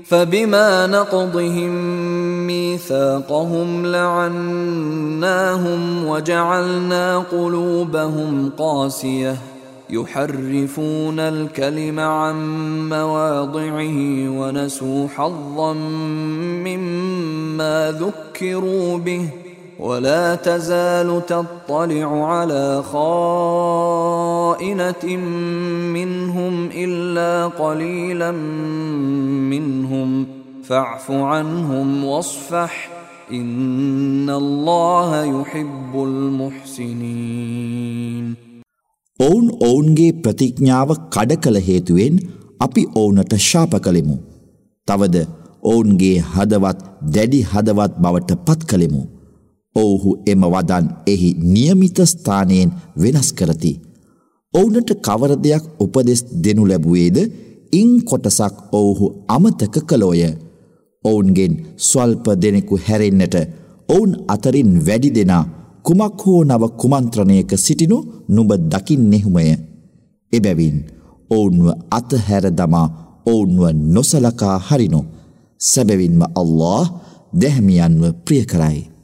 فبما نقضهم ميثاقهم لعناهم وجعلنا قلوبهم قاسية يحرفون الكلم عن مواضعه ونسوا حظا مما ذكروا به ولا تزال تطلع على خائنة منهم إلا قليلا منهم فاعف عنهم واصفح إن الله يحب المحسنين. ඔවුන් ඔවුන්ගේ ප්‍රතිඥාව කඩ කළ හේතුවෙන් අපි ඔවුනට ශාප කළෙමු. තවද ඔවුන්ගේ හදවත් දැඩි හදවත් බවට පත් කළෙමු. ඔවුහු එම වදන් එහි නියමිත ස්ථානයෙන් වෙනස් කරති. ඔවුනට කවර දෙයක් උපදෙස් දෙනු ලැබුවේද ඉන් කොටසක් ඔවුහු අමතක කළෝය. ඔවුන්ගෙන් ස්වල්ප දෙනෙකු හැරෙන්නට ඔවුන් අතරින් වැඩි දෙනා කුමක් හෝ නව කුමන්ත්‍රණයක සිටිනු නුඹ දකින්නෙහුමය. එබැවින් ඔවුන්ව අතහැර දමා ඔවුන්ව නොසලකා හරිනු. සැබවින්ම අල්ලාහ් දැහැමියන්ව ප්‍රිය කරයි.